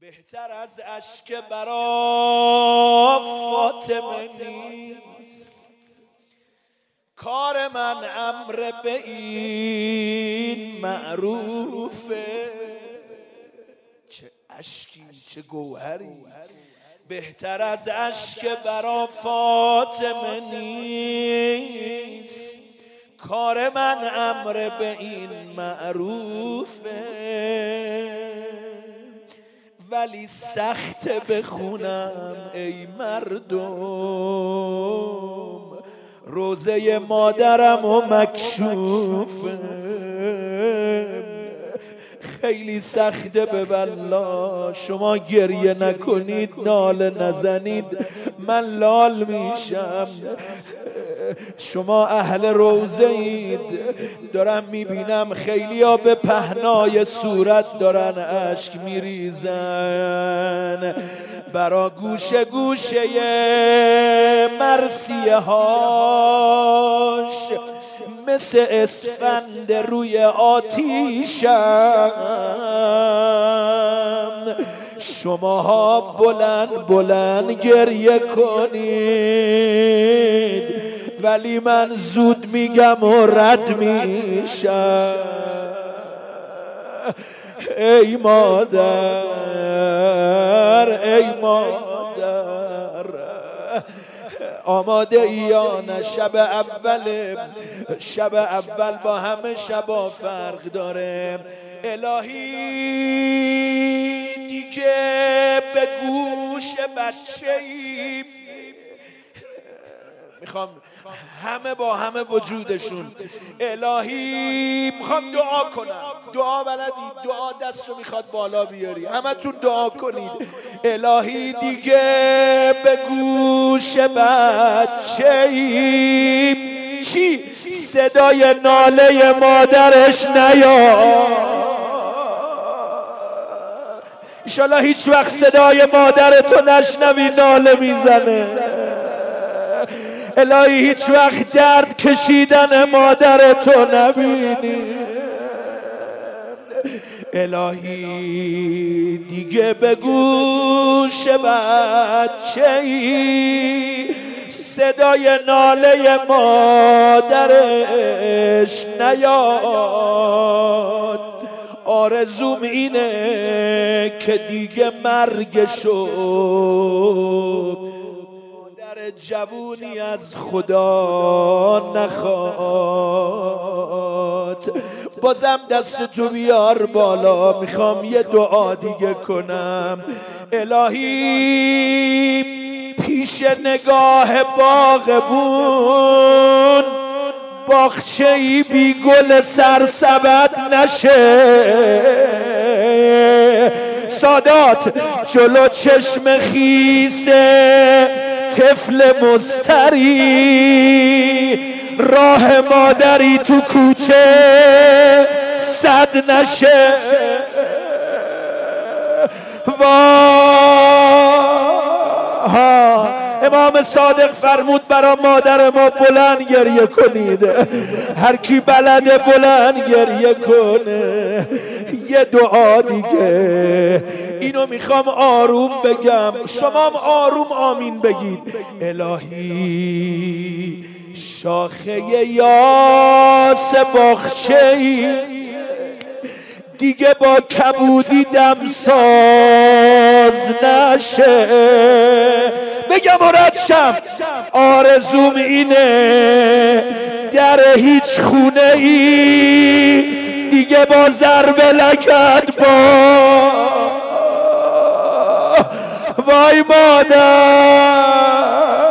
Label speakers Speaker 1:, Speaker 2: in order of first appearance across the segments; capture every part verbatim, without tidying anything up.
Speaker 1: بهتر از اشک برا فاطمه نیست، کار من امر به این معروفه. چه اشکی، چه گوهری، بهتر از اشک برا فاطمه نیست، کار من امر به این معروفه. ولی سخت بخونم ای مردم، روزه مادرم و مکشوفه. خیلی سخته به والله، شما گریه نکنید ناله نزنید من لال میشم. شما اهل روزه اید، دارم میبینم خیلی ها به پهنای صورت دارن اشک میریزن. برا گوشه گوشه مرثیه هاش مثل اسفند روی آتیشم. شماها بلند بلند گریه کنید، ولی من زود میگم و رد میشم. ای مادر، ای مادر، آماده ای یا نه؟ شب اول، شب اول با همه شبا فرق داره. الهی دیگه به گوش بچه‌ای میخوام همه با همه وجودشون، الهی میخوام دعا کنم. دعا بلدید؟ دعا دستو میخواد بالا بیاری، همه تون دعا کنید. الهی دیگه به گوش بچه‌ای چی صدای ناله مادرش نیاد. ایشالله هیچ وقت صدای مادرتو نشنوی ناله میزنه. الهی هیچ وقت درد کشیدن مادرتو نبینی. الهی دیگه به گوش بچه‌ای صدای ناله مادرش نیاد. آرزوم اینه که دیگه مرگشو در جوونی از خدا نخواد. بازم دست تو بیار بالا، میخوام یه دعا دیگه کنم. الهی پیش نگاه باغبون باغچه‌ای بی گل سرسبد نشه. سادات جلو چشم خیسه طفل مضطری، راه مادری تو کوچه صد نشه. واه، امام صادق فرمود برا مادر ما بلند گریه کنید. هر کی بلده بلند گریه کنه. یه دعا دیگه، اینو میخوام آروم بگم، شما هم آروم آمین بگید. الهی شاخه یاس باغچه‌ای دیگه با کبودی دمساز نشه. بگم مراد شم، آرزوم اینه در هیچ خونه ای دیگه با ضرب لگد با. وای مادر،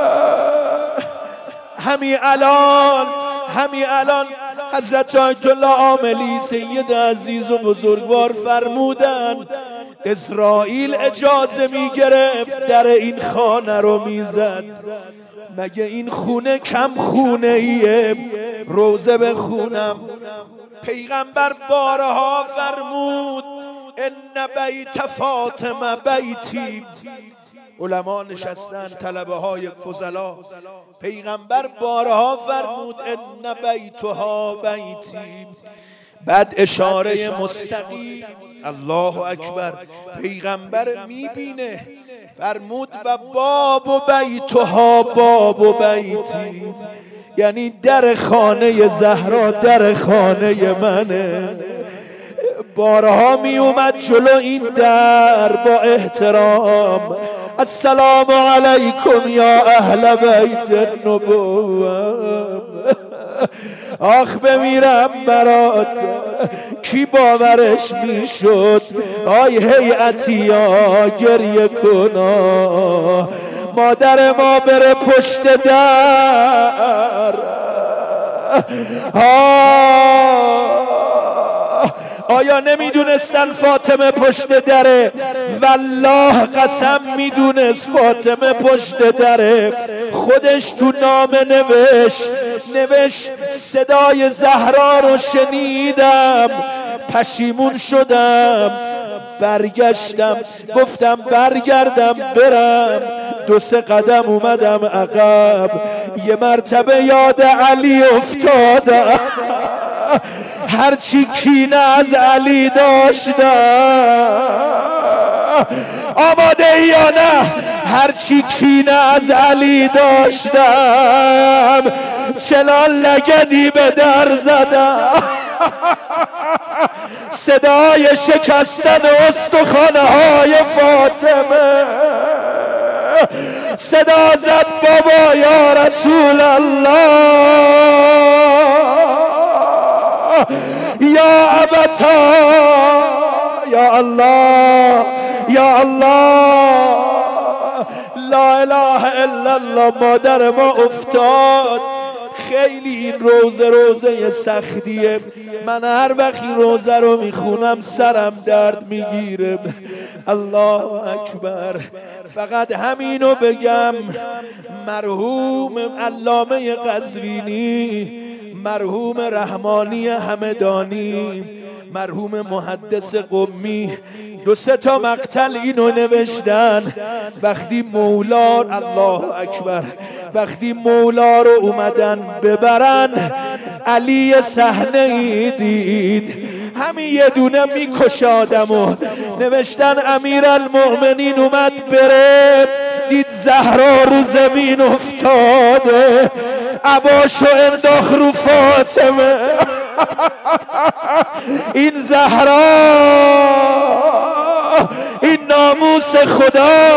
Speaker 1: همین الان، همین الان حضرت آیت الله عاملی سید عزیز و بزرگوار فرمودن اسرائیل اجازه می گرفت در این خانه رو میزد. مگه این خونه کم خونه ایه؟ روزه بخونم. پیغمبر بارها فرمود ان بیت فاطمه بیتی. علما نشستن، طلبه های فضلا. پیغمبر بارها فرمود ان بیتها بیتی، بعد اشاره مستقیم الله اکبر پیغمبر میبینه، فرمود و باب و بیتها باب و بیتی، یعنی در خانه زهرا در خانه منه. بارها می اومد جلو این در با احترام السلام علیکم یا اهل بیت النبوة، آخ بمیرم برات. کی باورش میشد؟ آی هیئتیا گریه کنا، مادر ما بره پشت در. آیا نمیدونستن فاطمه پشت دره؟ والله قسم میدونست فاطمه پشت دره. خودش تو نامه نوشت نوشت صدای زهرا رو شنیدم، پشیمون شدم، برگشتم، گفتم برگردم برم، دو سه قدم اومدم عقب، یه مرتبه یاد علی افتادم، هرچی کینه از علی داشتم. آماده یا نه؟ هرچی کینه از علی داشتم، چنان لگدی به در زدم، صدای شکستن استخوانه های فاطمه، صدا زد بابا یا رسول الله یا ابتا، یا الله یا الله لا اله الا الله. مادر ما افتاد. خیلی این روزه روزه سختیه، من هر وقت این روزه رو میخونم سرم درد میگیره. الله اکبر. فقط همینو بگم، مرحوم علامه قزوینی، مرحوم رحمانی همدانی، مرحوم محدث قمی دو سه تا مقتل اینو نوشتن. وقتی مولا الله اکبر وقتی مولا رو اومدن ببرن، علی صحنه ای دید همین یه دونه میکشادمو. نوشتن امیرالمؤمنین اومد بره، دید زهرا رو زمین افتاده، عباشو انداخت رو فاطمه. این زهرا، این ناموس خدا،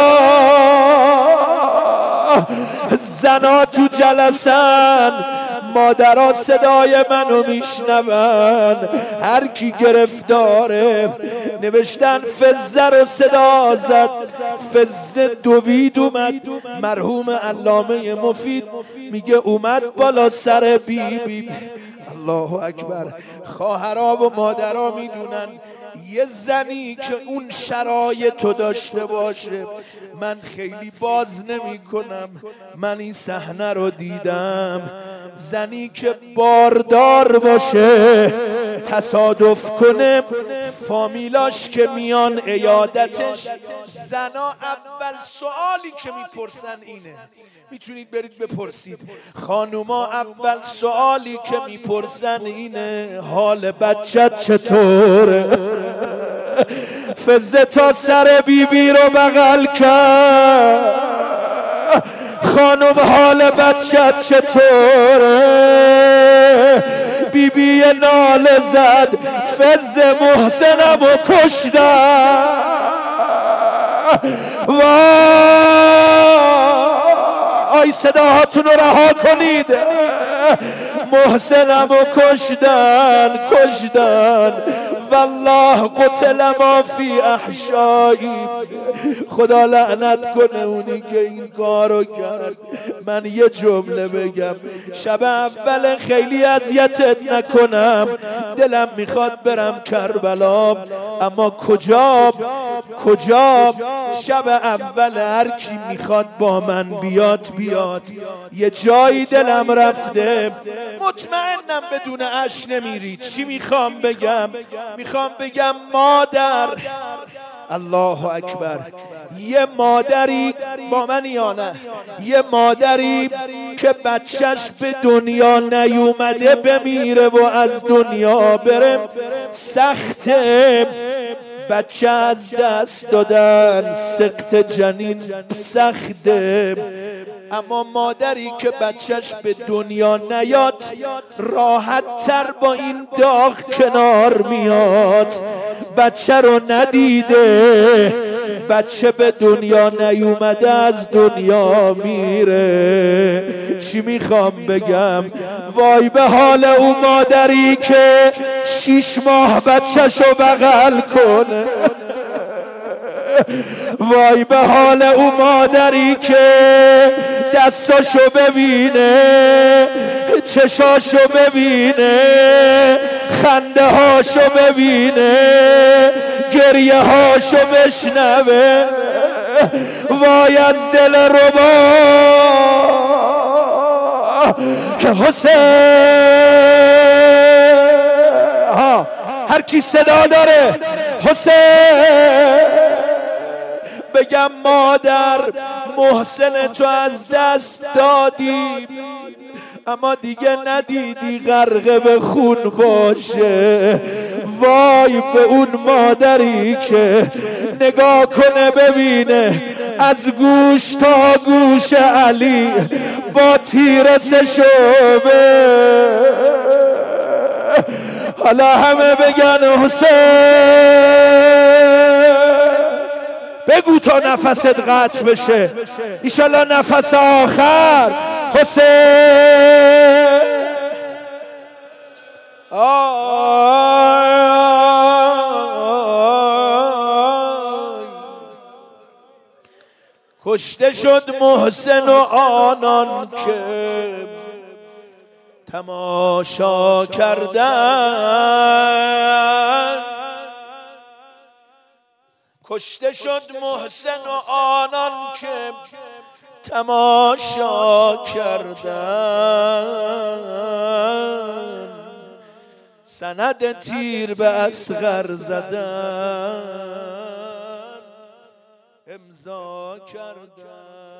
Speaker 1: زنا تو جلسن، مادرها صدای منو میشنون، هر کی گرفتاره. نوشتن فزه رو صدا زد، فزه دوید اومد. مرحوم علامه مفید میگه اومد بالا سر بی بی. الله اکبر. خواهرها و مادرها میدونن یه زنی که اون شرایطو داشته باشه، من خیلی باز نمی کنم، من این صحنه رو دیدم. زنی که باردار باشه، تصادف کنه فامیلاش که میان عیادتش، زنا اول سوالی که میپرسن اینه، میتونید برید بپرسید، خانوما اول سوالی که میپرسن اینه حال بچت چطوره؟ فزه تا سر بیبی بی رو بغل کرد، خانم حال بچت چطوره؟ بیبی بی ناله زد، فزه محسنم و کشتن. وای صداهاتون رو رها کنید، محسنم و کشتن کشتن. والله قتل ما فی احشایی. خدا لعنت کنه اونی که این کارو کرد. من یه جمله بگم، شب اول خیلی اذیتت نکنم، دلم میخواد برم کربلا، اما کجا کجا شب اول هر کی میخواد با من بیاد بیاد. یه جایی دلم رفته، مطمئنم بدون اش نمیری. چی میخوام بگم؟ میخوام بگم مادر، الله اکبر، یه مادری با من یا نه، یه مادری که بچهش به دنیا نیومده بمیره و از دنیا بره سخته. بچه از دست دادن سقط جنین سخته، اما مادری که بچهش به دنیا نیاد راحت تر با این داغ کنار میاد. بچه رو ندیده، بچه به دنیا نیومده از دنیا میره. چی میخوام بگم؟ وای به حال او مادری که شیش ماه بچهشو بغل کنه، وای به حال او مادری که دستاشو ببینه، چشاشو ببینه، خنده هاشو ببینه، گریه هاشو بشنوه. وای از دل ربا که حسین ها هر کی صدا داره حسین بگم مادر محسن تو از دست دادی، اما دیگه ندیدی غرق به خون باشه. وای به اون مادری که نگاه کنه ببینه از گوش تا گوش علی با تیر سشوبه. حالا همه بگن حسین. بگو تا نفست قطع بشه، ایشالله نفس آخر حسین. کشته شد محسن و آنان که تماشا کردن. کشته شد محسن و آنان که تماشا کردن. سند تیر به اصغر زدن، امضا کردن.